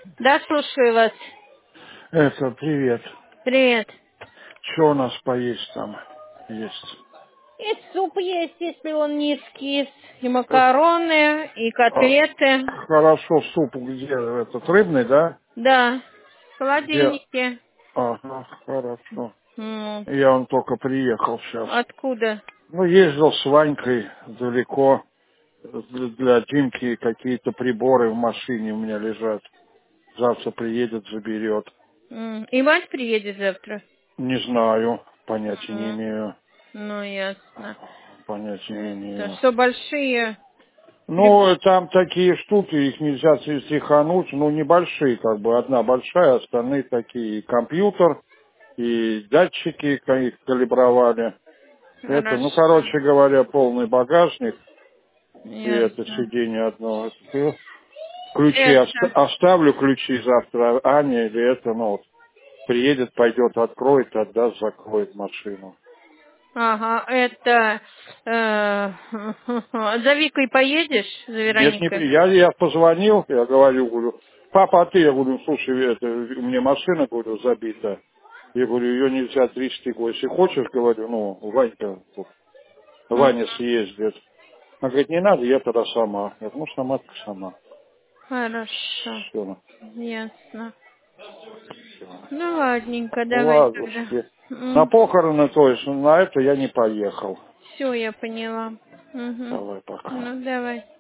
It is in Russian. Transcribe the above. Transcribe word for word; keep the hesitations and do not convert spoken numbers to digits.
Да, слушаю вас. Это, привет. Привет. Что у нас поесть там есть? И суп есть, если он не скис, и Э, макароны, и а, котлеты. Хорошо, суп где? Этот рыбный, да? Да, в Где? холодильнике. Ага, хорошо. М, Я он только приехал сейчас. Откуда? Ну, ездил с Ванькой далеко. Для для Димки какие-то приборы в машине у меня лежат. Завтра приедет, заберет. М, И мать приедет завтра? Не знаю, понятия не М, имею. Ну, ясно. Понятия не Это имею. что, большие приборы? Ну, там такие штуки, их нельзя тряхануть, ну, небольшие, как бы, одна большая, остальные такие, и компьютер, и датчики ка- их калибровали. Это, ну, Хорошо. короче говоря, полный багажник, и это Ясно. сиденье одно. Это, ключи оста- Это... оставлю, ключи завтра Аня, или это, ну, вот, приедет, пойдет, откроет, отдаст, закроет машину. Ага, это... э, За Викой поедешь? За Нет, не, Вероникой? при- я, я позвонил, я говорю, говорю, папа, а ты, я говорю, слушай, это, у меня машина, говорю, забита. Я говорю, ее нельзя трясти, говорю, если хочешь, говорю, ну, Ванька, тут, М, Ваня съездит. Она говорит, не надо, я тогда сама. Я говорю, ну, сама так сама. Хорошо. Все, Ясно. все. Ну, ладненько, давай тогда. Ладушки. На похороны, то есть, на это я не поехал. Все, я поняла. Угу. Давай, пока. Ну, давай.